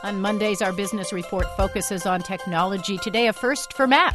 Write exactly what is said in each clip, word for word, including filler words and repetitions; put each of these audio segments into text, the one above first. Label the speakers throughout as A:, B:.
A: On Mondays, our business report focuses on technology. Today, a first for Mac.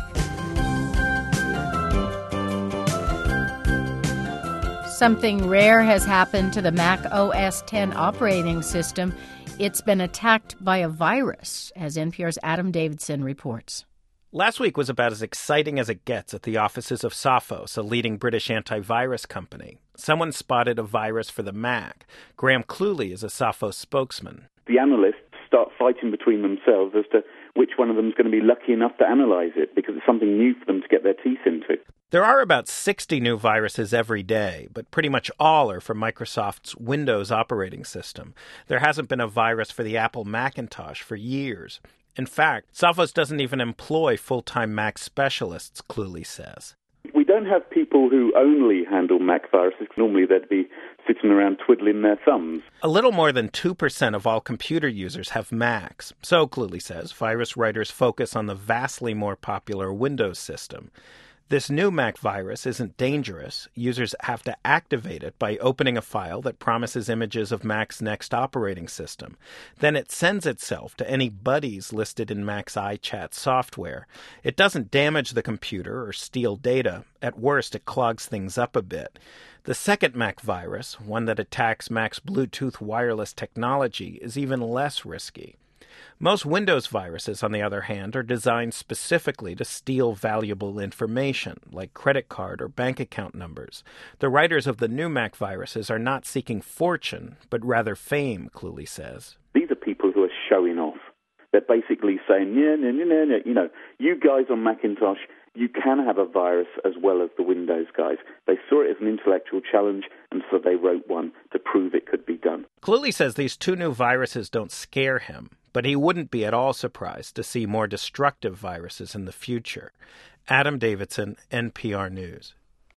A: Something rare has happened to the Mac O S X operating system. It's been attacked by a virus, as N P R's Adam Davidson reports.
B: Last week was about as exciting as it gets at the offices of Sophos, a leading British antivirus company. Someone spotted a virus for the Mac. Graham Cluley is a Sophos spokesman.
C: The analysts start fighting between themselves as to which one of them is going to be lucky enough to analyze it, because it's something new for them to get their teeth into.
B: There are about sixty new viruses every day, but pretty much all are from Microsoft's Windows operating system. There hasn't been a virus for the Apple Macintosh for years. In fact, Sophos doesn't even employ full-time Mac specialists, Cluley says.
C: We don't have people who only handle Mac viruses. Normally they'd be sitting around twiddling their thumbs.
B: A little more than two percent of all computer users have Macs. So, Cluley says, virus writers focus on the vastly more popular Windows system. This new Mac virus isn't dangerous. Users have to activate it by opening a file that promises images of Mac's next operating system. Then it sends itself to any buddies listed in Mac's iChat software. It doesn't damage the computer or steal data. At worst, it clogs things up a bit. The second Mac virus, one that attacks Mac's Bluetooth wireless technology, is even less risky. Most Windows viruses, on the other hand, are designed specifically to steal valuable information, like credit card or bank account numbers. The writers of the new Mac viruses are not seeking fortune, but rather fame, Cluley says.
C: These are people who are showing off. They're basically saying, yeah, no, no, no, no, you know, you guys on Macintosh, you can have a virus as well as the Windows guys. They saw it as an intellectual challenge, and so they wrote one to prove it could be done.
B: Cluley says these two new viruses don't scare him, but he wouldn't be at all surprised to see more destructive viruses in the future. Adam Davidson, N P R News.